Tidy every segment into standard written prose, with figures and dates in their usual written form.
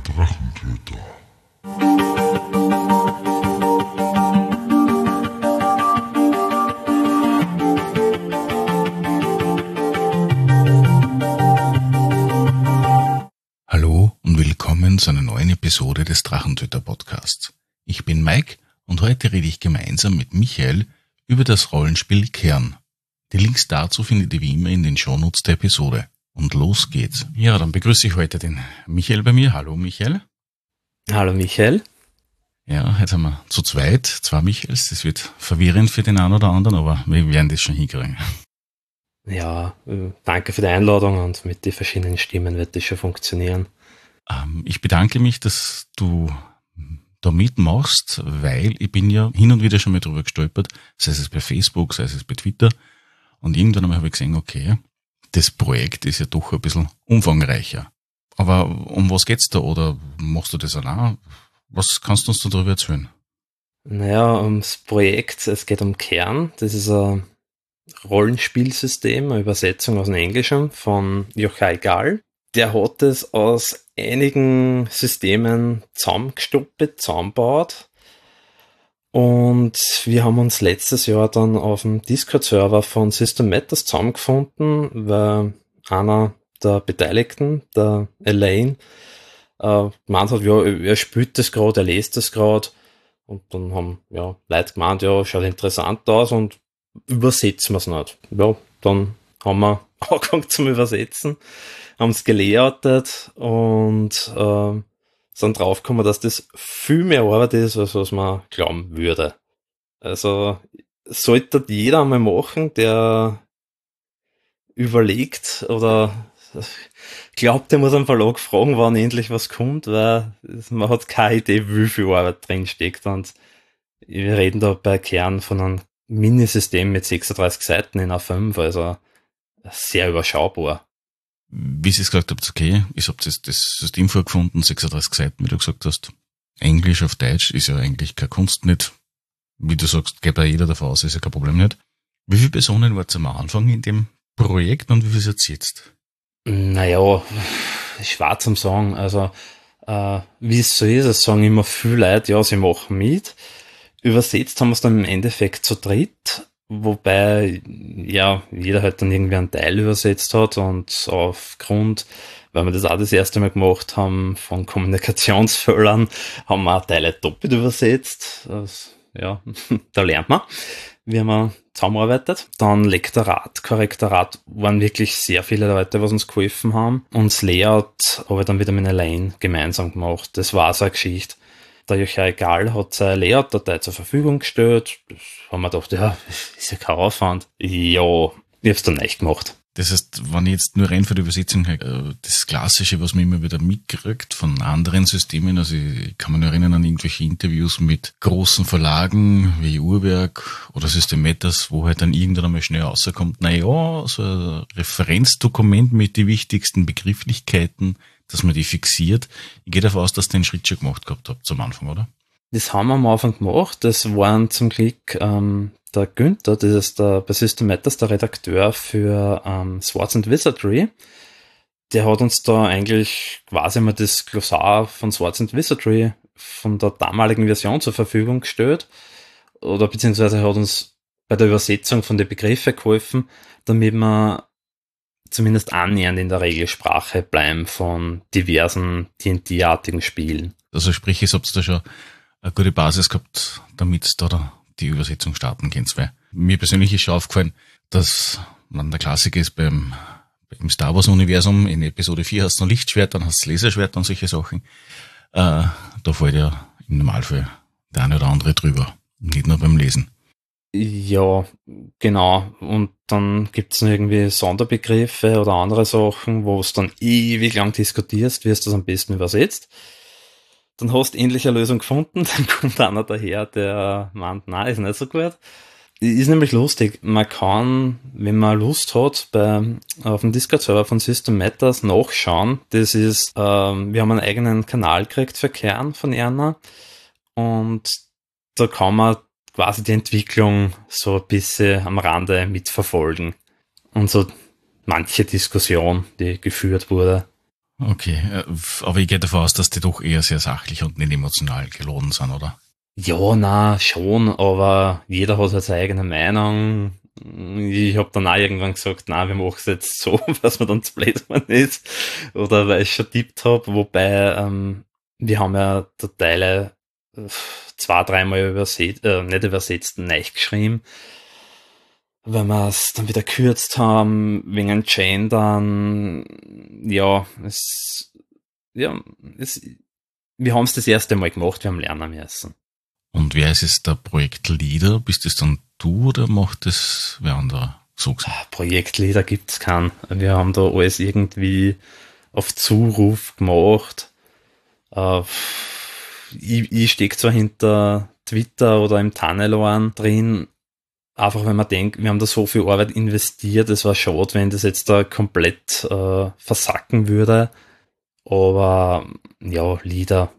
Drachentöter. Hallo und willkommen zu einer neuen Episode des Drachentöter-Podcasts. Ich bin Mike und heute rede ich gemeinsam mit Michael über das Rollenspiel Kern. Die Links dazu findet ihr wie immer in den Shownotes der Episode. Und los geht's. Ja, dann begrüße ich heute den Michael bei mir. Hallo Michael. Hallo Michael. Ja, jetzt haben wir zu zweit, zwei Michaels. Das wird verwirrend für den einen oder anderen, aber wir werden das schon hinkriegen. Ja, danke für die Einladung und mit den verschiedenen Stimmen wird das schon funktionieren. Ich bedanke mich, dass du da mitmachst, weil ich bin ja hin und wieder schon mal drüber gestolpert, sei es bei Facebook, sei es bei Twitter. Und irgendwann einmal habe ich gesehen, okay, das Projekt ist ja doch ein bisschen umfangreicher. Aber um was geht's da? Oder machst du das allein? Was kannst du uns darüber erzählen? Naja, ums Projekt, es geht um Kern. Das ist ein Rollenspielsystem, eine Übersetzung aus dem Englischen von Yochai Gall. Der hat es aus einigen Systemen zusammengebaut. Und wir haben uns letztes Jahr dann auf dem Discord-Server von System Matters zusammengefunden, weil einer der Beteiligten, der Elaine, gemeint hat, ja, er spielt das gerade, er liest das gerade. Und dann haben Leute gemeint, ja, schaut interessant aus und übersetzen wir es nicht. Ja, dann haben wir angefangen zum Übersetzen, haben es gelayoutet und sind draufgekommen, dass das viel mehr Arbeit ist, als was man glauben würde. Also sollte jeder einmal machen, der überlegt oder glaubt, der muss am Verlag fragen, wann endlich was kommt, weil man hat keine Idee, wie viel Arbeit drin steckt. Und wir reden da bei Kern von einem Minisystem mit 36 Seiten in A5, also sehr überschaubar. Wie Sie es gesagt habt, okay, ich habe das System vorgefunden, 36 Seiten, wie du gesagt hast. Englisch auf Deutsch ist ja eigentlich keine Kunst nicht. Wie du sagst, geht bei jeder davon aus, ist ja kein Problem nicht. Wie viele Personen wart am Anfang in dem Projekt und wie viel seid ihr jetzt? Naja, schwer zum sagen. Also, wie es so ist, es sagen immer viele Leute, ja, sie machen mit. Übersetzt haben wir es dann im Endeffekt zu dritt. Wobei, ja, jeder halt dann irgendwie einen Teil übersetzt hat und aufgrund, weil wir das auch das erste Mal gemacht haben, von Kommunikationsfehlern, haben wir auch Teile doppelt übersetzt. Ja, da lernt man, wie man zusammenarbeitet. Dann Lektorat, Korrektorat waren wirklich sehr viele Leute, was uns geholfen haben. Und das Layout habe ich dann wieder mit Elaine gemeinsam gemacht. Das war so eine Geschichte. Der Yochai Gall hat seine Layout-Datei zur Verfügung gestellt. Das haben wir gedacht, ja, ist ja kein Aufwand. Ja, ich habe es dann nicht gemacht. Das heißt, wenn ich jetzt nur rein für die Übersetzung, das Klassische, was man immer wieder mitkriegt von anderen Systemen, also ich kann mich nur erinnern an irgendwelche Interviews mit großen Verlagen wie Urwerk oder System Matters, wo halt dann irgendwann einmal schnell rauskommt, naja, so ein Referenzdokument mit den wichtigsten Begrifflichkeiten, dass man die fixiert. Ich gehe davon aus, dass ihr den Schritt schon gemacht gehabt habt am Anfang, oder? Das haben wir am Anfang gemacht. Das waren zum Glück der Günther, das ist bei System Matters der Redakteur für Swords and Wizardry. Der hat uns da eigentlich quasi mal das Glossar von Swords and Wizardry von der damaligen Version zur Verfügung gestellt. Oder beziehungsweise hat uns bei der Übersetzung von den Begriffen geholfen, damit wir zumindest annähernd in der Regelsprache bleiben von diversen D&D-artigen Spielen. Also sprich, ihr habt da schon eine gute Basis gehabt, damit da die Übersetzung starten könnt. Weil mir persönlich ist schon aufgefallen, dass man der Klassiker ist im Star Wars Universum, in Episode 4 hast du ein Lichtschwert, dann hast du Laserschwert und solche Sachen. Da fällt ja im Normalfall der eine oder andere drüber. Nicht nur beim Lesen. Ja, genau. Und dann gibt's noch irgendwie Sonderbegriffe oder andere Sachen, wo es dann ewig lang diskutierst, wie es das am besten übersetzt. Dann hast du endlich eine Lösung gefunden, dann kommt einer daher, der meint, nein, ist nicht so gut. Ist nämlich lustig, man kann, wenn man Lust hat, auf dem Discord-Server von System Matters nachschauen. Das ist, wir haben einen eigenen Kanal gekriegt für Kern von Erna und da kann man quasi die Entwicklung so ein bisschen am Rande mitverfolgen. Und so manche Diskussion, die geführt wurde. Okay, aber ich gehe davon aus, dass die doch eher sehr sachlich und nicht emotional geladen sind, oder? Ja, na schon, aber jeder hat halt seine eigene Meinung. Ich habe dann auch irgendwann gesagt, na, wir machen es jetzt so, dass man dann zu blöd geworden ist. Oder weil ich schon tippt habe, wobei wir haben ja da Teile 2-3 Mal nicht übersetzt, neu geschrieben, weil wir es dann wieder gekürzt haben, wegen Gendern. Ja, ja, es, wir haben es das erste Mal gemacht, wir haben lernen müssen. Und wer ist jetzt der Projektleader? Bist das dann du oder macht das wer anderer? So gesagt. Projektleader gibt's keinen. Wir haben da alles irgendwie auf Zuruf gemacht. Äh, ich stecke zwar hinter Twitter oder im Tunnelorn drin, einfach wenn man denkt, wir haben da so viel Arbeit investiert, es war schade, wenn das jetzt da komplett versacken würde. Aber ja, Lieder,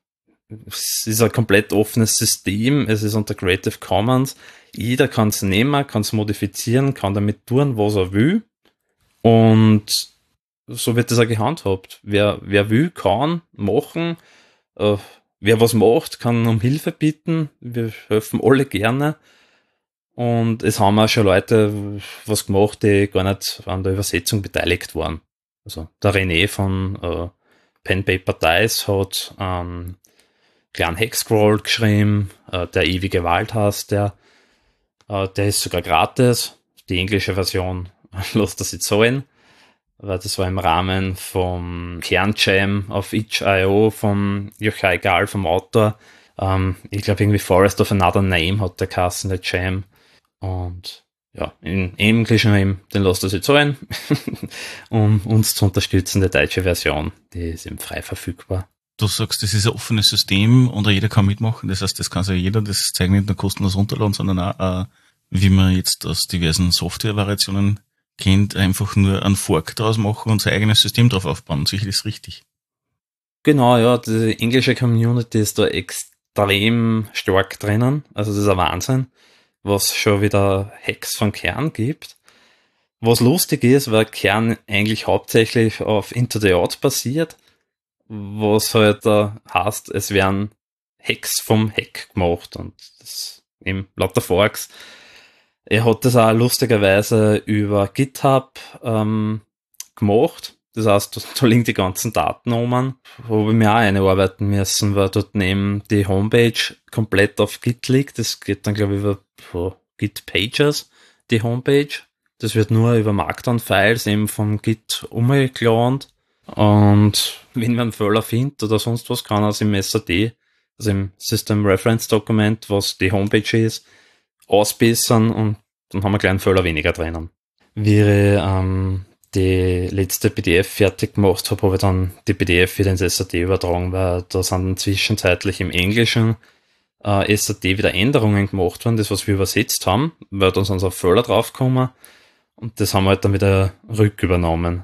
es ist ein komplett offenes System, es ist unter Creative Commons. Jeder kann es nehmen, kann es modifizieren, kann damit tun, was er will. Und so wird das auch gehandhabt. Wer will, kann machen. Wer was macht, kann um Hilfe bitten. Wir helfen alle gerne. Und es haben auch schon Leute was gemacht, die gar nicht an der Übersetzung beteiligt waren. Also der René von Pen Paper Dice hat kleinen Hexcrawl geschrieben, der ewige Wald heißt der ist sogar gratis. Die englische Version lässt das jetzt zahlen, weil das war im Rahmen vom Kernjam auf itch.io vom Yochai Gal, vom Autor. Ich glaube irgendwie Forest of Another Name hat der Kassen, der Jam. Und ja, in Englischen eben, den lässt das jetzt zahlen, um uns zu unterstützen. Die deutsche Version, die ist eben frei verfügbar. Du sagst, das ist ein offenes System und jeder kann mitmachen. Das heißt, das kann sich jeder, das zeigt nicht nur kostenlos runterladen, sondern auch, wie man jetzt aus diversen Software-Variationen kennt, einfach nur einen Fork draus machen und sein eigenes System drauf aufbauen. Sicher ist richtig. Genau, ja, die englische Community ist da extrem stark drinnen. Also das ist ein Wahnsinn, was schon wieder Hacks von Kern gibt. Was lustig ist, weil Kern eigentlich hauptsächlich auf Into the Out basiert, was halt heißt, es werden Hacks vom Hack gemacht und das eben lauter Forks. Er hat das auch lustigerweise über GitHub gemacht. Das heißt, da liegen die ganzen Daten um. Wo wir mir auch einarbeiten müssen, weil dort neben die Homepage komplett auf Git liegt. Das geht dann, glaube ich, über Git Pages, die Homepage. Das wird nur über Markdown-Files eben vom Git umgeladen. Und wenn man einen Fehler findet oder sonst was, kann er es im SRD, also im System Reference Dokument, was die Homepage ist, ausbessern und dann haben wir gleich einen Fehler weniger drinnen. Wie ich die letzte PDF fertig gemacht habe, habe ich dann die PDF wieder ins SRD übertragen, weil da sind dann zwischenzeitlich im Englischen SRD wieder Änderungen gemacht worden, das was wir übersetzt haben, weil dann sind so Fehler draufgekommen und das haben wir halt dann wieder rückübernommen.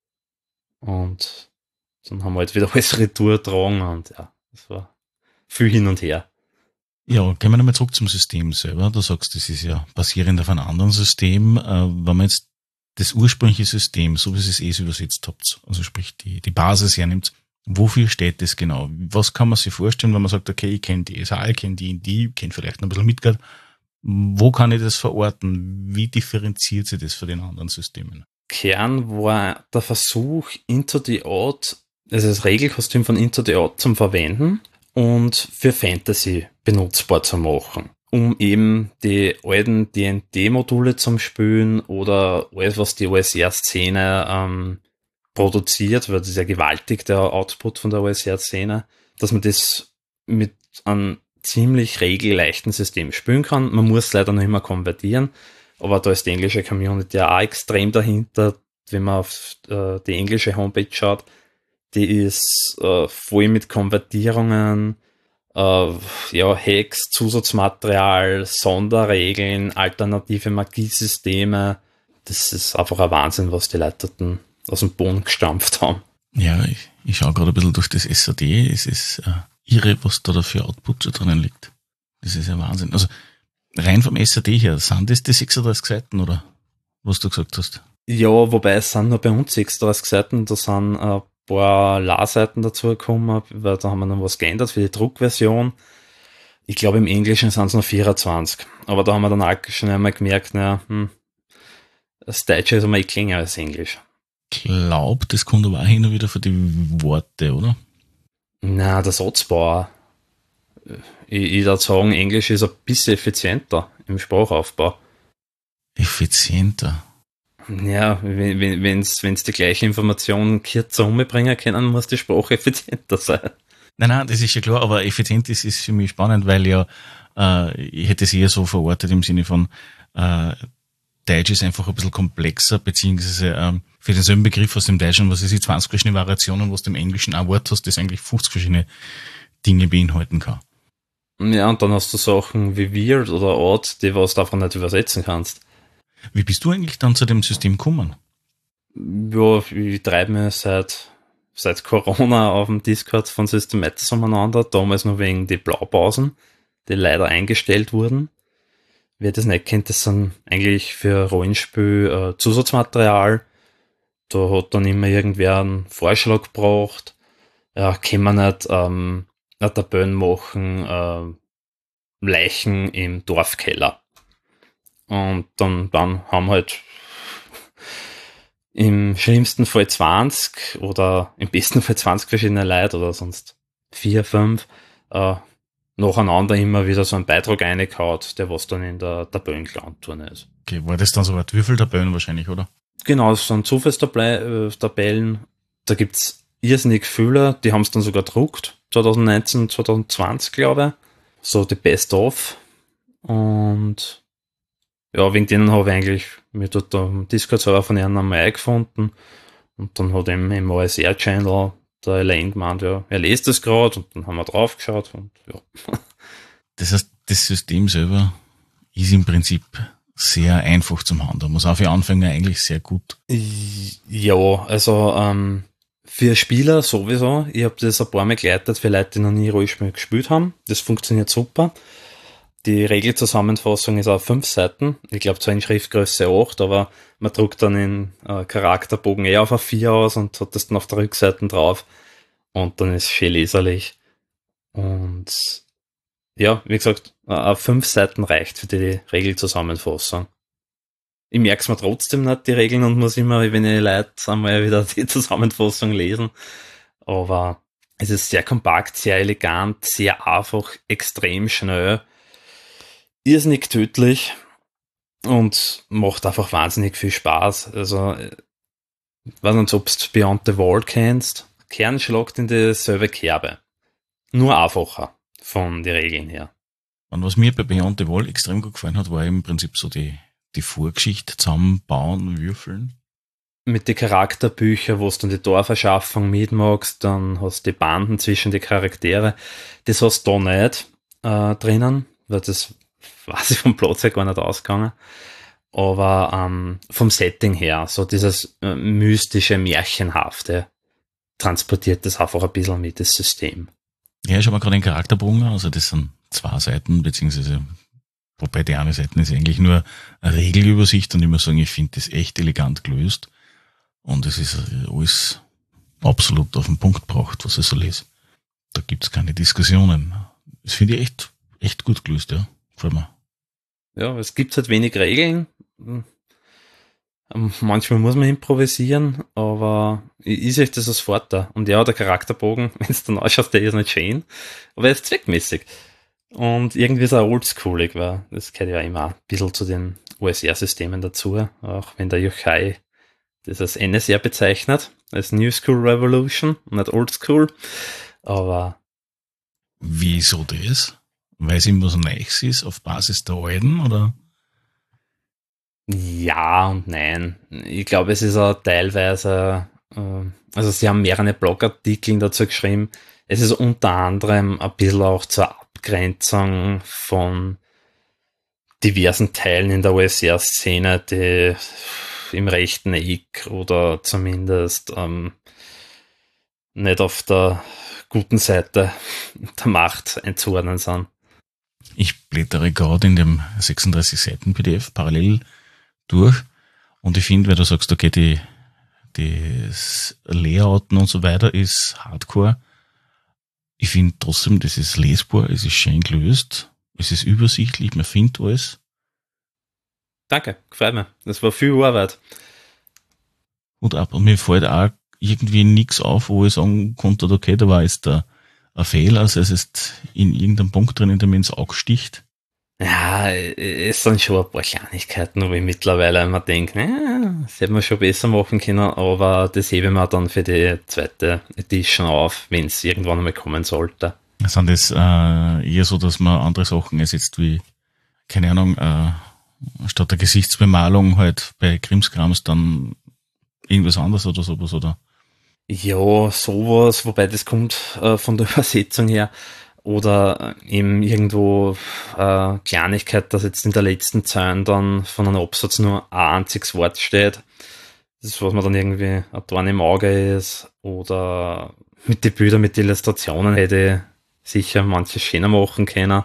Und dann haben wir halt wieder alles retour getragen und ja, das war viel hin und her. Ja, gehen wir nochmal zurück zum System selber. Du sagst, das ist ja basierend auf einem anderen System. Wenn man jetzt das ursprüngliche System, so wie ihr es übersetzt habt, also sprich die Basis hernimmt, wofür steht das genau? Was kann man sich vorstellen, wenn man sagt, okay, ich kenne die SAL, ich kenne die kenne vielleicht noch ein bisschen Midgard. Wo kann ich das verorten? Wie differenziert sich das von den anderen Systemen? Kern war der Versuch, Into the Out, also das Regelkostüm von Into the Out zum Verwenden und für Fantasy benutzbar zu machen, um eben die alten D&D-Module zum Spielen oder alles, was die OSR-Szene produziert, weil das ist ja gewaltig, der Output von der OSR-Szene, dass man das mit einem ziemlich regelleichten System spielen kann. Man muss leider noch immer konvertieren, aber da ist die englische Community ja auch extrem dahinter. Wenn man auf die englische Homepage schaut, die ist voll mit Konvertierungen, Hacks, Zusatzmaterial, Sonderregeln, alternative Magiesysteme. Das ist einfach ein Wahnsinn, was die Leute aus dem Boden gestampft haben. Ja, ich schaue gerade ein bisschen durch das SAD. Es ist irre, was da für Output schon drinnen liegt. Das ist ja Wahnsinn. Also rein vom SAD her, sind das die 36 Seiten oder was du gesagt hast? Ja, wobei es sind nur bei uns 36 Seiten, da sind ein paar Lehrseiten dazu gekommen, weil da haben wir noch was geändert für die Druckversion. Ich glaube, im Englischen sind es noch 24. Aber da haben wir dann auch schon einmal gemerkt, das Deutsche ist einmal länger als Englisch. Ich glaube, das kommt aber auch hin und wieder für die Worte, oder? Na, der Satzbau. Ich würde sagen, Englisch ist ein bisschen effizienter im Sprachaufbau. Effizienter? Ja, wenn's die gleiche Information kürzer umbringen können, muss die Sprache effizienter sein. Nein, das ist ja klar, aber effizient ist für mich spannend, weil ja, ich hätte es eher so verortet im Sinne von, Deutsch ist einfach ein bisschen komplexer, beziehungsweise für denselben Begriff aus dem Deutschen, was ist die 20 verschiedene Variationen, was du im Englischen ein Wort hast, das eigentlich 50 verschiedene Dinge beinhalten kann. Ja, und dann hast du Sachen wie weird oder odd, die was du einfach nicht übersetzen kannst. Wie bist du eigentlich dann zu dem System gekommen? Ja, ich treibe mich seit Corona auf dem Discord von Systematis umeinander, damals noch wegen die Blaupausen, die leider eingestellt wurden. Wer das nicht kennt, das sind eigentlich für Rollenspiel Zusatzmaterial. Da hat dann immer irgendwer einen Vorschlag gebracht, ja, kann man nicht eine Tabelle machen, Leichen im Dorfkeller. Und dann haben halt im schlimmsten Fall 20 oder im besten Fall 20 verschiedene Leute oder sonst 4, 5 nacheinander immer wieder so einen Beitrag reingehaut, der was dann in der Tabellenklauenturne ist. Okay, war das dann so eine Würfeltabellen wahrscheinlich, oder? Genau, das sind Zufallstabellen. Da gibt's irrsinnig viele, die haben es dann sogar gedruckt, 2019, 2020, glaube ich. So die Best-of. Und ja, wegen denen habe ich eigentlich mir dort am Discord-Server von ihnen einmal eingefunden. Und dann hat eben im OSR-Channel der Elaine gemeint, ja, er liest das gerade, und dann haben wir drauf geschaut und ja. Das heißt, das System selber ist im Prinzip sehr einfach zum Handhaben. Muss auch für Anfänger eigentlich sehr gut. Ja, also für Spieler sowieso. Ich habe das ein paar Mal geleitet für Leute, die noch nie Rollenspiel gespielt haben. Das funktioniert super. Die Regelzusammenfassung ist auf 5 Seiten. Ich glaube zwar in Schriftgröße 8, aber man druckt dann den Charakterbogen auf A4 aus und hat das dann auf der Rückseite drauf. Und dann ist es schön leserlich. Und ja, wie gesagt, auf 5 Seiten reicht für die Regelzusammenfassung. Ich merke es mir trotzdem nicht, die Regeln, und muss immer, wenn ich Leute einmal wieder die Zusammenfassung lesen. Aber es ist sehr kompakt, sehr elegant, sehr einfach, extrem schnell, irrsinnig tödlich und macht einfach wahnsinnig viel Spaß. Also, ich weiß nicht, ob du Beyond the Wall kennst. Kern schlagt in dieselbe Kerbe. Nur einfacher von den Regeln her. Und was mir bei Beyond the Wall extrem gut gefallen hat, war im Prinzip so die Vorgeschichte zusammenbauen, würfeln. Mit den Charakterbüchern, wo du dann die Dorferschaffung mitmachst, dann hast du die Banden zwischen die Charaktere. Das hast du da nicht drinnen, weil das weiß ich vom Platz her gar nicht ausgegangen. Aber vom Setting her, so dieses mystische, märchenhafte, transportiert das einfach ein bisschen mit, das System. Ja, ich habe mir gerade den Charakterbogen, also das sind 2 Seiten, beziehungsweise, wobei die eine Seite ist eigentlich nur eine Regelübersicht, und ich muss sagen, ich finde das echt elegant gelöst. Und es ist alles absolut auf den Punkt gebracht, was ich so lese. Da gibt's keine Diskussionen. Das finde ich echt gut gelöst, ja. Gefällt mir. Ja, es gibt halt wenig Regeln. Manchmal muss man improvisieren, aber ich sehe das als Vorteil. Und ja, der Charakterbogen, wenn es dann ausschaut, der ist nicht schön, aber er ist zweckmäßig. Und irgendwie ist er oldschoolig, weil das gehört ja immer ein bisschen zu den OSR-Systemen dazu, auch wenn der Yochai das als NSR bezeichnet, als New School Revolution, nicht Old School. Aber wieso das? Weil es immer so Neues ist, auf Basis der alten, oder? ja und nein. Ich glaube, es ist auch teilweise, also sie haben mehrere Blogartikel dazu geschrieben. Es ist unter anderem ein bisschen auch zur Abgrenzung von diversen Teilen in der OSR-Szene, die im rechten Eck oder zumindest nicht auf der guten Seite der Macht einzuordnen sind. Ich blättere gerade in dem 36 Seiten PDF parallel durch, und ich finde, weil du sagst, okay, das Layouten und so weiter ist Hardcore. Ich finde trotzdem, das ist lesbar, es ist schön gelöst, es ist übersichtlich, man findet alles. Danke, gefällt mir. Das war viel Arbeit. Und mir fällt auch irgendwie nichts auf, wo ich sagen konnte, okay, da war jetzt ein Fehler, also es ist in irgendeinem Punkt drin, der mir ins Auge sticht. Ja, es sind schon ein paar Kleinigkeiten, wo ich mittlerweile immer denke, das hätte man schon besser machen können, aber das hebe ich mir dann für die zweite Edition auf, wenn es irgendwann einmal kommen sollte. Sind das eher so, dass man andere Sachen ersetzt wie, keine Ahnung, statt der Gesichtsbemalung halt bei Krimskrams dann irgendwas anderes oder sowas, oder? Ja, sowas, wobei das kommt von der Übersetzung her. Oder eben irgendwo Kleinigkeit, dass jetzt in der letzten Zeile dann von einem Absatz nur ein einziges Wort steht. Das ist, was man dann irgendwie ein Dorn im Auge ist. Oder mit den Bildern, mit den Illustrationen hätte ich sicher manches schöner machen können.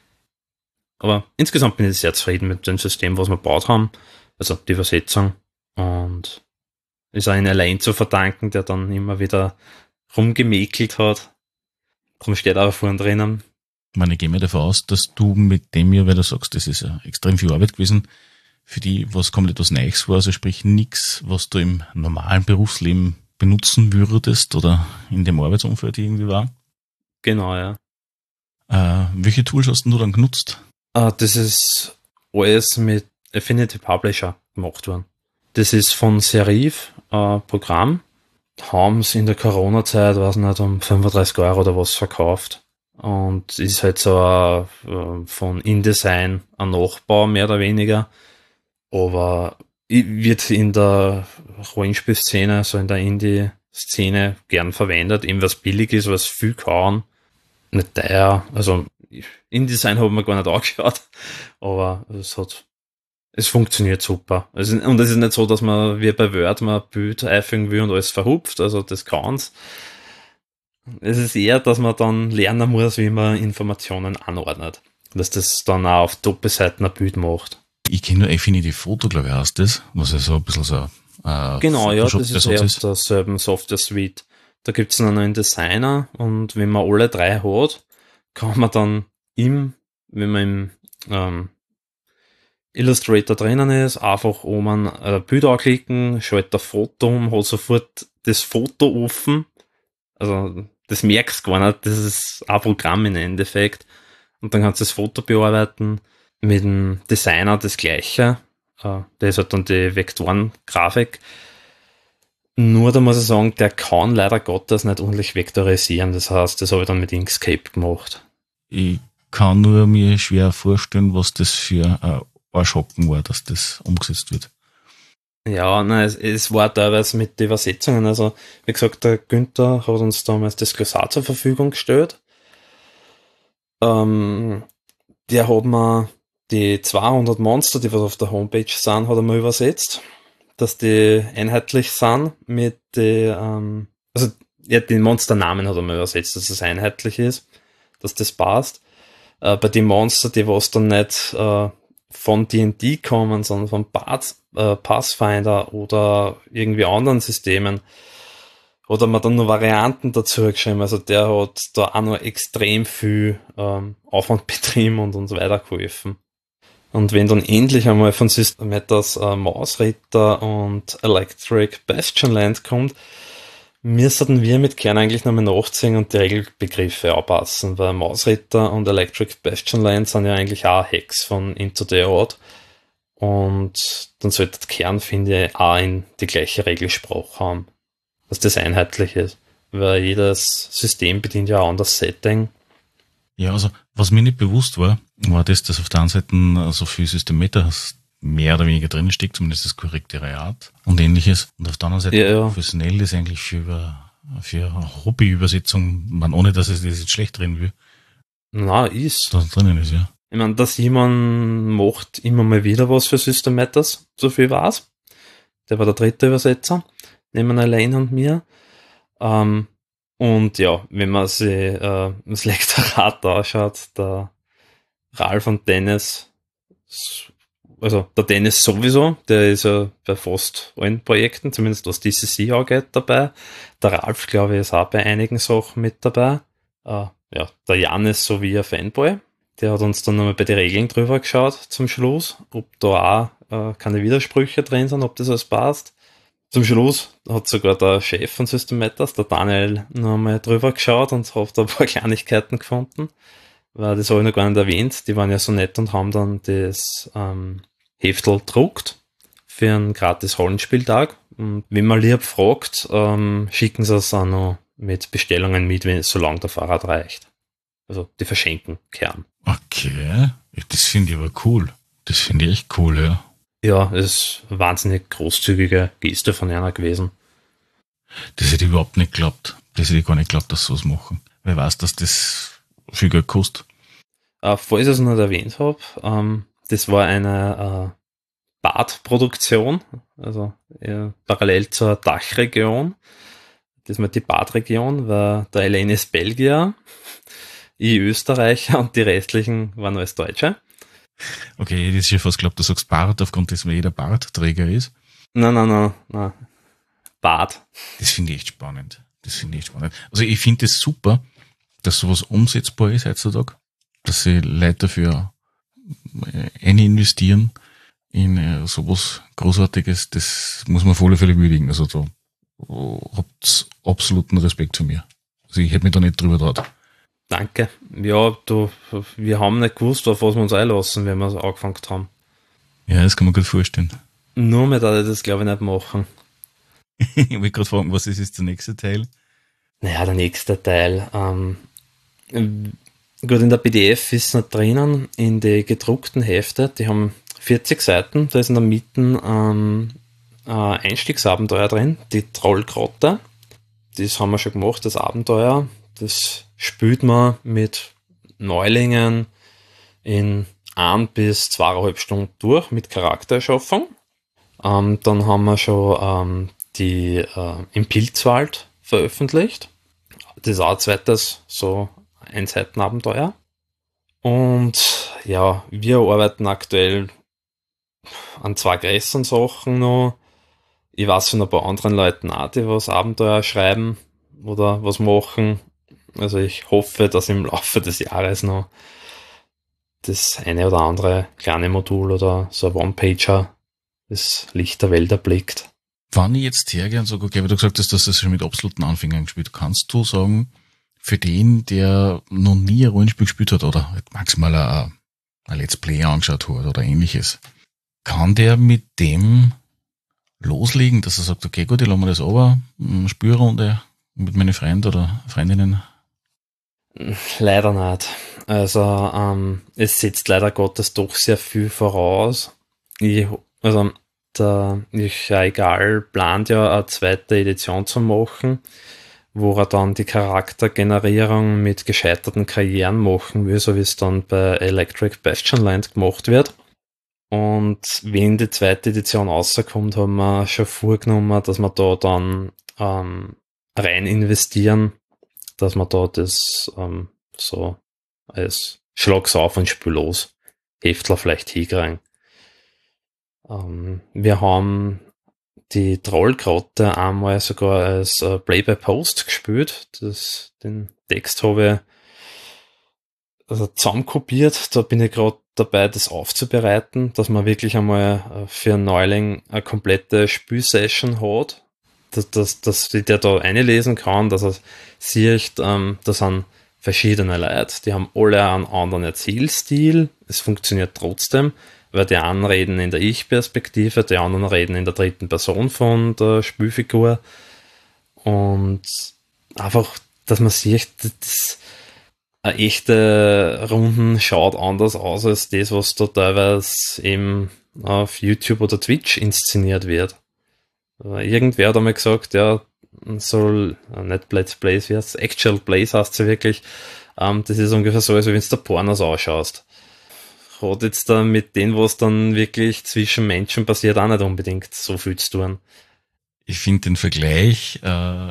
Aber insgesamt bin ich sehr zufrieden mit dem System, was wir gebaut haben. Also die Übersetzung. Und ist auch in allein zu verdanken, der dann immer wieder rumgemäkelt hat. Darum steht auch vorne drinnen. Ich meine, ich gehe mir davon aus, dass du mit dem hier, weil du sagst, das ist ja extrem viel Arbeit gewesen, für die, was komplett was Neues war, also sprich nichts, was du im normalen Berufsleben benutzen würdest oder in dem Arbeitsumfeld irgendwie war. Genau, ja. Welche Tools hast du dann genutzt? Das ist alles mit Affinity Publisher gemacht worden. Das ist von Serif, Programm. Haben sie in der Corona-Zeit, weiß nicht, um 35 € oder was verkauft. Und ist halt so von InDesign ein Nachbau, mehr oder weniger. Aber wird in der Rollenspielszene, so in der Indie-Szene gern verwendet, eben was billig ist, was viel kann. Nicht teuer. Also InDesign haben wir gar nicht angeschaut, aber es funktioniert super. Und es ist nicht so, dass man wie bei Word mal ein Bild einfügen will und alles verhupft, also das kann's. Es ist eher, dass man dann lernen muss, wie man Informationen anordnet. Dass das dann auch auf Doppelseiten ein Bild macht. Ich kenne nur Affinity Photo, glaube ich, heißt das, was ja so ein bisschen so genau, ja, das ist eher ist. derselben Software Suite. Da gibt es noch einen Designer und wenn man alle drei hat, kann man dann wenn man im Illustrator drinnen ist, einfach oben ein Bild anklicken, schaltet ein Foto um, hat sofort das Foto offen. Also das merkst du gar nicht, das ist ein Programm im Endeffekt. Und dann kannst du das Foto bearbeiten. Mit dem Designer das gleiche. Der ist halt dann die Vektoren-Grafik. Nur da muss ich sagen, der kann leider Gottes nicht ordentlich vektorisieren. Das heißt, das habe ich dann mit Inkscape gemacht. Ich kann nur mir schwer vorstellen, was das für ein Arschhocken war, dass das umgesetzt wird. Ja, nein, es war teilweise mit den Übersetzungen. Also, wie gesagt, der Günther hat uns damals das Glossar zur Verfügung gestellt. Der hat mir die 200 Monster, die was auf der Homepage sind, hat er mal übersetzt, dass die einheitlich sind mit den, also ja, den Monsternamen hat er mal übersetzt, dass es einheitlich ist, dass das passt. Bei den Monster, die was dann nicht von D&D kommen, sondern von Pathfinder oder irgendwie anderen Systemen, oder man dann noch Varianten dazu geschrieben. Also der hat da auch noch extrem viel Aufwand betrieben und uns weitergeholfen. Und wenn dann endlich einmal von System Matters Mausritter und Electric Bastion Land kommt, müssten wir mit Kern eigentlich nochmal nachziehen und die Regelbegriffe anpassen, weil Mausritter und Electric Bastion Land sind ja eigentlich auch Hacks von Into the Odd. Und dann sollte Kern, finde ich, auch in die gleiche Regelsprache haben, dass das einheitlich ist. Weil jedes System bedient ja auch ein anderes Setting. Ja, also was mir nicht bewusst war, war das, dass auf der einen Seite so viel System-Meta mehr oder weniger drin steckt, zumindest das Korrektoriat und ähnliches. Und auf der anderen Seite professionell ist eigentlich für Hobbyübersetzung, man, ohne dass es das jetzt schlecht drin will. Na, ist. Das drinnen ist, ja. Ich meine, der Simon macht immer mal wieder was für System Matters, so viel war's. Der war der dritte Übersetzer, neben Elaine und mir. Und ja, wenn man sich das Lektorat anschaut, der Ralf und Dennis also der Dennis sowieso, der ist ja bei fast allen Projekten, zumindest was DCC angeht, dabei. Der Ralf, glaube ich, ist auch bei einigen Sachen mit dabei. Ja, der Jan ist so wie ein Fanboy. Der hat uns dann nochmal bei den Regeln drüber geschaut zum Schluss, ob da auch keine Widersprüche drin sind, ob das alles passt. Zum Schluss hat sogar der Chef von System Matters, der Daniel, nochmal drüber geschaut und hat da ein paar Kleinigkeiten gefunden. Weil das habe ich noch gar nicht erwähnt. Die waren ja so nett und haben dann das Heftel druckt für einen gratis Rollenspieltag. Und wenn man lieb fragt, schicken sie es auch noch mit Bestellungen mit, solange der Fahrrad reicht. Also die verschenken Kern. Okay, das finde ich aber cool. Das finde ich echt cool, ja. Ja, es ist eine wahnsinnig großzügige Geste von einer gewesen. Das hätte ich überhaupt nicht geglaubt. Das hätte ich gar nicht geglaubt, dass sie was machen. Wer weiß, dass das viel Geld kostet. Falls ich es noch nicht erwähnt habe, das war eine Badproduktion, also parallel zur Dachregion. Das war die Badregion, war der Elaine ist Belgier, ich Österreicher und die restlichen waren alles Deutsche. Okay, ich hätte schon fast geglaubt, du sagst Bart, aufgrund dessen jeder Bartträger ist. Nein. Bad. Das finde ich echt spannend. Also ich finde es super, dass sowas umsetzbar ist heutzutage, dass sie Leute dafür investieren in sowas Großartiges, das muss man auf alle Fälle würdigen. Also da habt absoluten Respekt zu mir. Also ich hätte mich da nicht drüber traut. Danke. Ja, wir haben nicht gewusst, auf was wir uns einlassen, wenn wir angefangen haben. Ja, das kann man gut vorstellen. Nur mehr da ich das, glaube ich, nicht machen. Ich will gerade fragen, was ist jetzt der nächste Teil? Naja, der nächste Teil. Gut, in der PDF ist noch drinnen, in die gedruckten Hefte, die haben 40 Seiten, da ist in der Mitte ein Einstiegsabenteuer drin, die Trollgrotte. Das haben wir schon gemacht, das Abenteuer. Das spielt man mit Neulingen in 1 bis 2,5 Stunden durch mit Charaktererschaffung. Dann haben wir schon die im Pilzwald veröffentlicht. Das ist auch ein zweites so Einseitenabenteuer. Und ja, wir arbeiten aktuell an 2 größeren Sachen noch. Ich weiß von ein paar anderen Leuten auch, die was Abenteuer schreiben oder was machen. Also ich hoffe, dass im Laufe des Jahres noch das eine oder andere kleine Modul oder so ein One-Pager das Licht der Welt erblickt. Wenn ich jetzt hergehe und sage, okay, weil du gesagt hast, dass du das schon mit absoluten Anfängern gespielt, kannst du sagen, für den, der noch nie ein Rollenspiel gespielt hat oder maximal ein Let's Play angeschaut hat oder ähnliches, kann der mit dem loslegen, dass er sagt, okay, gut, ich lasse mir das aber, eine Spielrunde mit meinen Freunden oder Freundinnen? Leider nicht. Also es setzt leider Gottes doch sehr viel voraus. Der Egal plant ja eine zweite Edition zu machen, wo er dann die Charaktergenerierung mit gescheiterten Karrieren machen will, so wie es dann bei Electric Bastion Land gemacht wird. Und wenn die zweite Edition rauskommt, haben wir schon vorgenommen, dass wir da dann rein investieren, dass wir da das so als Schlag's auf und Spiel los Heftler vielleicht hinkriegen. Wir haben die Trollgrotte einmal sogar als Play by Post gespielt. Den Text habe ich zusammenkopiert. Da bin ich gerade dabei, das aufzubereiten, dass man wirklich einmal für einen Neuling eine komplette Spielsession hat, dass der da einlesen kann, dass er sieht, da sind verschiedene Leute, die haben alle einen anderen Erzählstil. Es funktioniert trotzdem, weil die einen reden in der Ich-Perspektive, die anderen reden in der dritten Person von der Spielfigur. Und einfach, dass man sieht, dass eine echte Runden schaut anders aus als das, was da teilweise eben auf YouTube oder Twitch inszeniert wird. Irgendwer hat einmal gesagt, ja, soll nicht Let's Plays, wie heißt es? Actual Plays heißt es ja wirklich. Das ist ungefähr so, als wenn du Pornos ausschaust. Hat jetzt dann mit dem, was dann wirklich zwischen Menschen passiert, auch nicht unbedingt so viel zu tun. Ich finde den Vergleich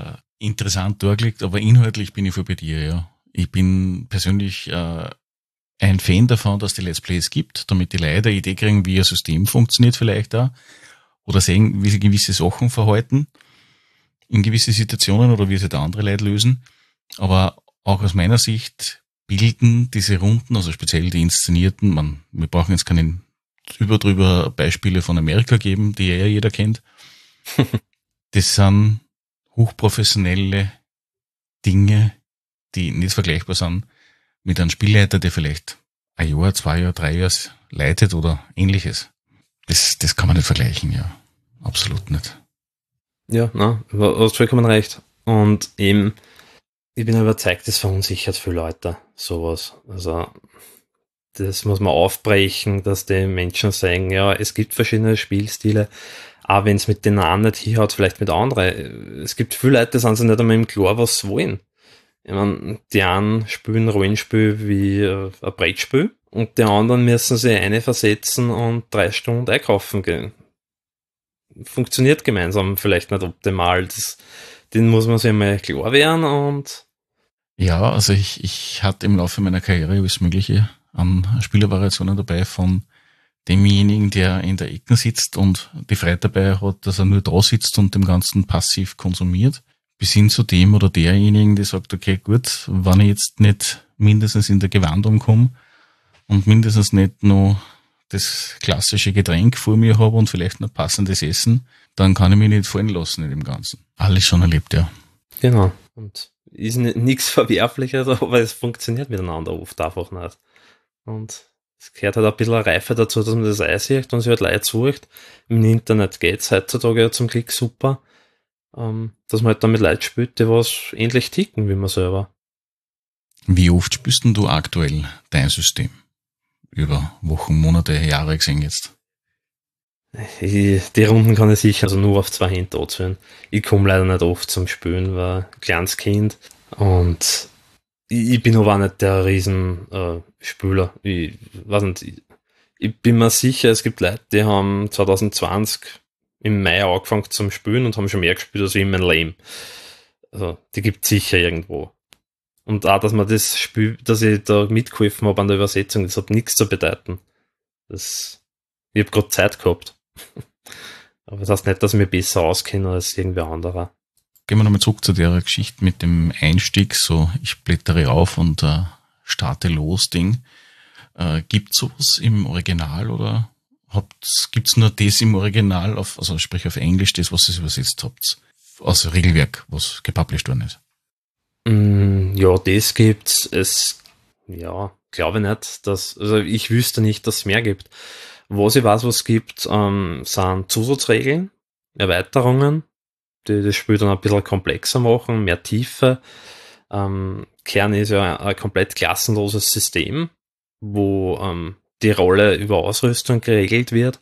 interessant dargelegt, aber inhaltlich bin ich voll bei dir, ja. Ich bin persönlich ein Fan davon, dass die Let's Plays gibt, damit die Leute eine Idee kriegen, wie ein System funktioniert vielleicht auch. Oder sehen, wie sie gewisse Sachen verhalten in gewisse Situationen oder wie sie da andere Leute lösen. Aber auch aus meiner Sicht bilden diese Runden, also speziell die inszenierten, wir brauchen jetzt keine drüber Beispiele von Amerika geben, die ja jeder kennt. Das sind hochprofessionelle Dinge, die nicht vergleichbar sind mit einem Spielleiter, der vielleicht ein Jahr, 2 Jahre, 3 Jahre leitet oder ähnliches. Das kann man nicht vergleichen, ja. Absolut nicht. Ja, na, du hast vollkommen recht. Und eben, ich bin überzeugt, das verunsichert viele Leute, sowas. Also, das muss man aufbrechen, dass die Menschen sagen, ja, es gibt verschiedene Spielstile, auch wenn es mit denen einen nicht hinhaut, vielleicht mit anderen. Es gibt viele Leute, die sind sich nicht einmal im Klar, was sie wollen. Ich meine, die einen spielen Rollenspiel wie ein Brettspiel und die anderen müssen sich versetzen und 3 Stunden einkaufen gehen. Funktioniert gemeinsam vielleicht nicht optimal. Den muss man sich einmal klar werden und ja, also ich hatte im Laufe meiner Karriere alles Mögliche an Spielervariationen dabei, von demjenigen, der in der Ecke sitzt und die Freude dabei hat, dass er nur da sitzt und dem Ganzen passiv konsumiert, bis hin zu dem oder derjenigen, der sagt, okay, gut, wenn ich jetzt nicht mindestens in der Gewandung komme und mindestens nicht noch das klassische Getränk vor mir habe und vielleicht noch passendes Essen, dann kann ich mich nicht fallen lassen in dem Ganzen. Alles schon erlebt, ja. Genau. Und ist nichts Verwerfliches, aber es funktioniert miteinander oft einfach nicht. Und es gehört halt ein bisschen Reife dazu, dass man das einsieht und sich halt Leute sucht. Im Internet geht's heutzutage ja zum Glück super, dass man halt dann mit Leuten spielt, die was ähnlich ticken wie man selber. Wie oft spielst denn du aktuell dein System? Über Wochen, Monate, Jahre gesehen jetzt? Die Runden kann ich sicher also nur auf 2 Hände anzählen. Ich komme leider nicht oft zum Spielen, weil ein kleines Kind. Und ich bin aber auch nicht der Riesenspieler. Ich weiß nicht, ich bin mir sicher, es gibt Leute, die haben 2020 im Mai angefangen zum Spielen und haben schon mehr gespielt als ich in meinem Leben. Also, die gibt es sicher irgendwo. Und auch, dass man das Spiel, dass ich da mitgeholfen habe an der Übersetzung, das hat nichts zu bedeuten. Ich habe gerade Zeit gehabt. Aber das heißt nicht, dass ich mich besser auskenne als irgendwer anderer. Gehen wir nochmal zurück zu der Geschichte mit dem Einstieg, so ich blättere auf und starte los Ding. Gibt's sowas im Original oder gibt's nur das im Original, also sprich auf Englisch, das, was ihr übersetzt habt, aus Regelwerk, was gepublished worden ist? Ja, das gibt's. Glaube ich nicht, also ich wüsste nicht, dass es mehr gibt. Was ich weiß, was es gibt, sind Zusatzregeln, Erweiterungen, die das Spiel dann ein bisschen komplexer machen, mehr Tiefe. Kern ist ja ein komplett klassenloses System, wo die Rolle über Ausrüstung geregelt wird,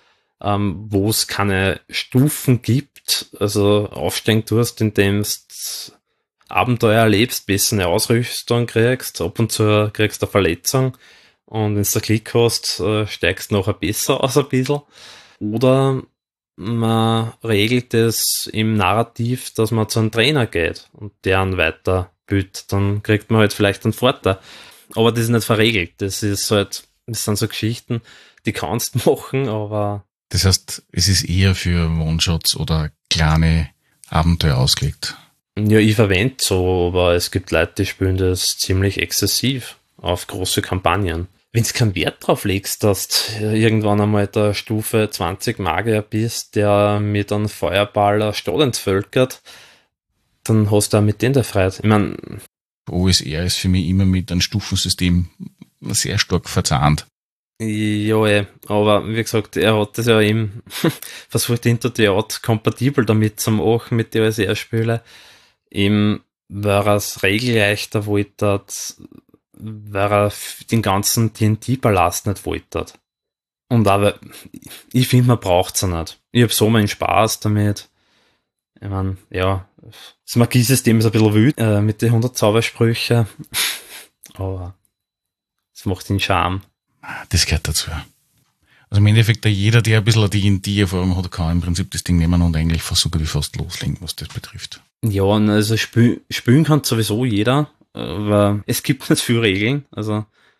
wo es keine Stufen gibt, also aufsteigen tust, indem du Abenteuer erlebst, besser eine Ausrüstung kriegst, ab und zu kriegst du eine Verletzung und wenn du Klick hast, steigst du nachher besser aus ein bisschen. Oder man regelt es im Narrativ, dass man zu einem Trainer geht und deren weiterbildet, dann kriegt man halt vielleicht einen Vorteil. Aber das ist nicht verregelt, das sind so Geschichten, die kannst du machen, aber... Das heißt, es ist eher für One-Shots oder kleine Abenteuer ausgelegt. Ja, ich verwende so, aber es gibt Leute, die spielen das ziemlich exzessiv auf große Kampagnen. Wenn du keinen Wert drauf legst, dass du irgendwann einmal der Stufe 20 Magier bist, der mit einem Feuerball eine Stadt entvölkert, dann hast du auch mit denen der Freude. Ich meine... OSR ist für mich immer mit einem Stufensystem sehr stark verzahnt. Ja, aber wie gesagt, er hat das ja eben versucht, hinter die Art kompatibel damit zu machen mit den OSR-Spielen. Eben, weil er es regelleichter wollte, weil er den ganzen D&D-Ballast nicht wollte. Und aber, ich finde, man braucht es ja nicht. Ich habe so meinen Spaß damit. Ich meine, ja, das Magiesystem ist ein bisschen wild, mit den 100 Zaubersprüche. Aber es macht den Charme. Das gehört dazu. Also im Endeffekt, jeder, der ein bisschen die D&D-Erfahrung hat, kann im Prinzip das Ding nehmen und eigentlich so gut wie fast loslegen, was das betrifft. Ja, also spielen kann sowieso jeder, aber es gibt nicht viele Regeln. Also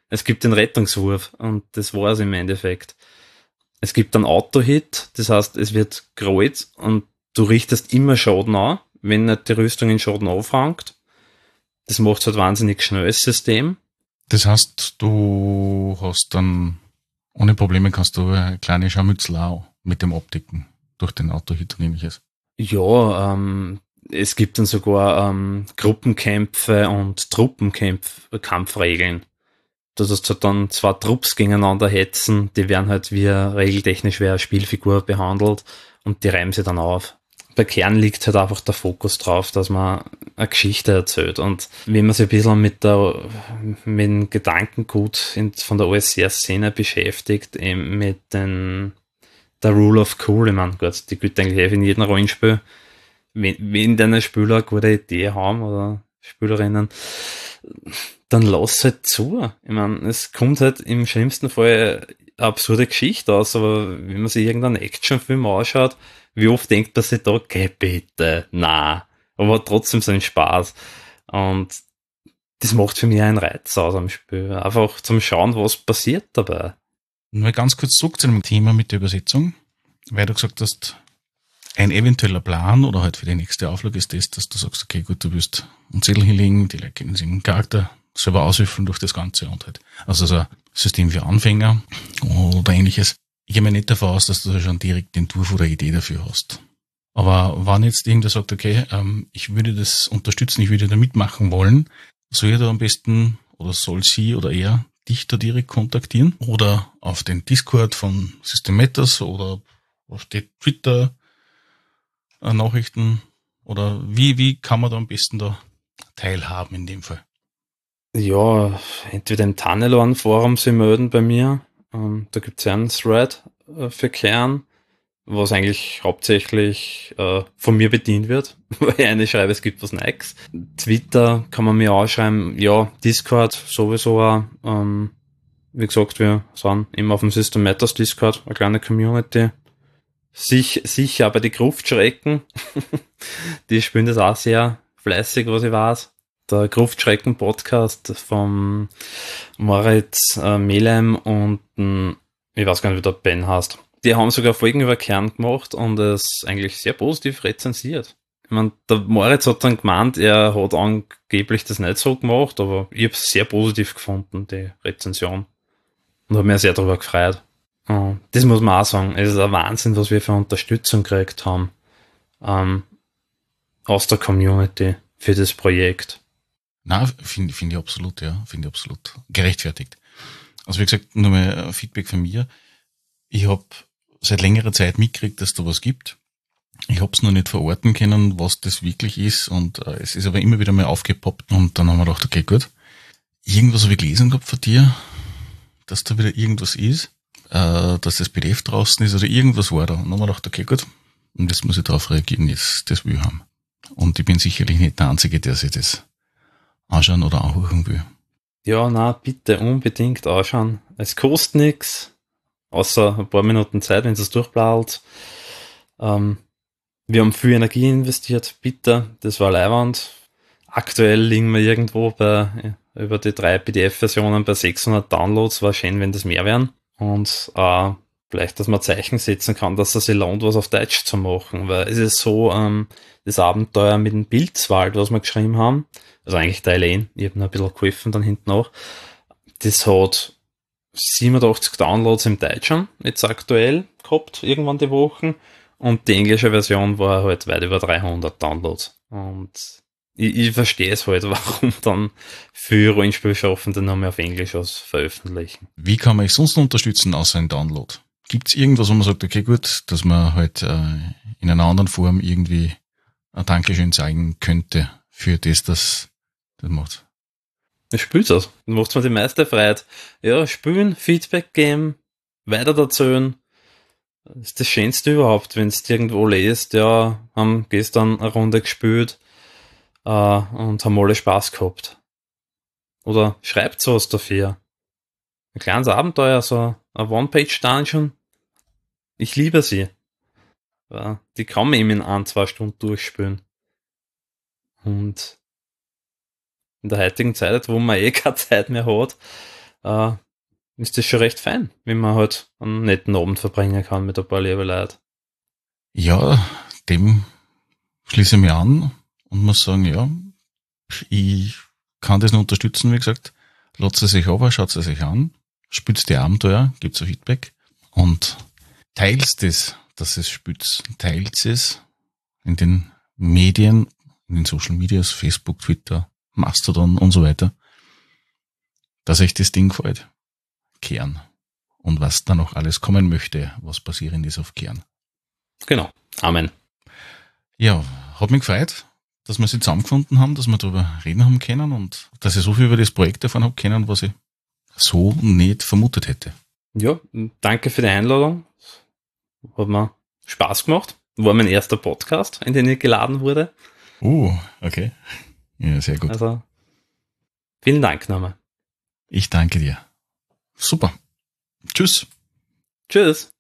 Es gibt den Rettungswurf und das war es im Endeffekt. Es gibt einen Auto-Hit, das heißt, es wird gekreuzt und du richtest immer Schaden an, wenn nicht die Rüstung in Schaden anfängt. Das macht halt wahnsinnig schnell, das System. Das heißt, du hast dann ohne Probleme kannst du eine kleine Scharmützel auch mit dem Optiken durch den Autohit und ähnliches. Ja, es gibt dann sogar Gruppenkämpfe und Kampfregeln. Das heißt halt dann zwei Trupps gegeneinander hetzen, die werden halt wie regeltechnisch wie eine Spielfigur behandelt und die reiben sie dann auf. Bei Kern liegt halt einfach der Fokus drauf, dass man eine Geschichte erzählt. Und wenn man sich ein bisschen mit dem Gedankengut von der OSR-Szene beschäftigt, eben mit der Rule of Cool, ich meine, Gott, die gilt eigentlich in jedem Rollenspiel. Wenn deine Spieler eine gute Idee haben oder Spielerinnen, dann lass halt zu. Ich meine, es kommt halt im schlimmsten Fall eine absurde Geschichte aus, aber wenn man sich irgendeinen Actionfilm anschaut, wie oft denkt man sich da, okay, bitte, na, aber hat trotzdem seinen Spaß. Und das macht für mich einen Reiz aus am Spiel. Einfach zum Schauen, was passiert dabei. Nur ganz kurz zurück zu dem Thema mit der Übersetzung, weil du gesagt hast, ein eventueller Plan oder halt für die nächste Auflage ist das, dass du sagst, okay, gut, du wirst einen Zettel hinlegen, die Leute können sich einen Charakter selber auswürfeln durch das Ganze und halt, also so ein System für Anfänger oder ähnliches. Ich gehe mir nicht davon aus, dass du schon direkt den Entwurf oder Idee dafür hast. Aber wenn jetzt irgendwer sagt, okay, ich würde das unterstützen, ich würde da mitmachen wollen, soll ich da am besten oder soll sie oder er dich da direkt kontaktieren oder auf den Discord von System Matters oder auf die Twitter Nachrichten oder wie kann man da am besten da teilhaben in dem Fall? Ja, entweder im Tannelorn-Forum sie melden bei mir. Da gibt es ja einen Thread für Kern, was eigentlich hauptsächlich von mir bedient wird, weil ich eine schreibe, es gibt was Neues. Twitter kann man mir auch schreiben, ja, Discord sowieso auch. Wie gesagt, wir sind immer auf dem System Matters Discord, eine kleine Community. Sicher aber die Gruftschrecken, die spielen das auch sehr fleißig, was ich weiß. Der Gruftschrecken-Podcast vom Moritz Melem und ich weiß gar nicht, wie der Ben heißt. Die haben sogar Folgen über Kern gemacht und es eigentlich sehr positiv rezensiert. Ich meine, der Moritz hat dann gemeint, er hat angeblich das nicht so gemacht, aber ich habe es sehr positiv gefunden, die Rezension. Und habe mich sehr darüber gefreut. Das muss man auch sagen. Es ist ein Wahnsinn, was wir für Unterstützung gekriegt haben aus der Community für das Projekt. Na, finde ich absolut, ja, finde ich absolut gerechtfertigt. Also wie gesagt, nur mal Feedback von mir. Ich habe seit längerer Zeit mitgekriegt, dass da was gibt. Ich habe es noch nicht verorten können, was das wirklich ist und es ist aber immer wieder mal aufgepoppt und dann haben wir gedacht, okay, gut. Irgendwas habe ich gelesen gehabt von dir, dass da wieder irgendwas ist, dass das PDF draußen ist oder irgendwas war da. Und dann haben wir gedacht, okay, gut. Und jetzt muss ich darauf reagieren, jetzt das will ich haben. Und ich bin sicherlich nicht der Einzige, der sich das anschauen oder anhören will. Ja, na, bitte unbedingt anschauen. Es kostet nichts, außer ein paar Minuten Zeit, wenn es durchblaut. Wir haben viel Energie investiert, bitte, das war leiwand. Aktuell liegen wir irgendwo über die 3 PDF-Versionen bei 600 Downloads, war schön, wenn das mehr wären. Und vielleicht, dass man Zeichen setzen kann, dass es sich lohnt, was auf Deutsch zu machen, weil es ist so, das Abenteuer mit dem Pilzwald, was wir geschrieben haben, also eigentlich Teil 1, ich habe noch ein bisschen geholfen dann hinten noch, das hat 87 Downloads im Deutschen, jetzt aktuell gehabt, irgendwann die Wochen, und die englische Version war halt weit über 300 Downloads. Und ich verstehe es halt, warum dann für Rollenspielschaffende noch mehr auf Englisch was veröffentlichen. Wie kann man euch sonst noch unterstützen, außer ein Download? Gibt es irgendwas, wo man sagt, okay, gut, dass man halt in einer anderen Form irgendwie ein Dankeschön zeigen könnte für das macht? Ich spiel's aus. Dann macht's mir die meiste Freude. Ja, spielen, Feedback geben, weiter erzählen. Das ist das Schönste überhaupt, wenn du irgendwo lest, ja, haben gestern eine Runde gespielt und haben alle Spaß gehabt. Oder schreibt sowas dafür. Ein kleines Abenteuer, so ein One-Page-Dungeon. Ich liebe sie. Ja, die kann man eben in 1-2 Stunden durchspielen. Und in der heutigen Zeit, wo man keine Zeit mehr hat, ist das schon recht fein, wenn man halt einen netten Abend verbringen kann mit ein paar lieben Leuten. Ja, dem schließe ich mich an und muss sagen, ja, ich kann das nur unterstützen, wie gesagt. Lasst es sich aber, schaut es sich an, spielt die Abenteuer, gebt so Feedback und teilt es, dass es spielt. Teilt es in den Medien, in den Social Medias, Facebook, Twitter, Mastodon und so weiter, dass euch das Ding gefällt. Kern. Und was da noch alles kommen möchte, was passieren ist auf Kern. Genau. Amen. Ja, hat mich gefreut, dass wir sie zusammengefunden haben, dass wir darüber reden haben können und dass ich so viel über das Projekt erfahren habe können, was ich so nicht vermutet hätte. Ja, danke für die Einladung. Hat mir Spaß gemacht. War mein erster Podcast, in den ich geladen wurde. Okay. Ja, sehr gut. Also, vielen Dank nochmal. Ich danke dir. Super. Tschüss. Tschüss.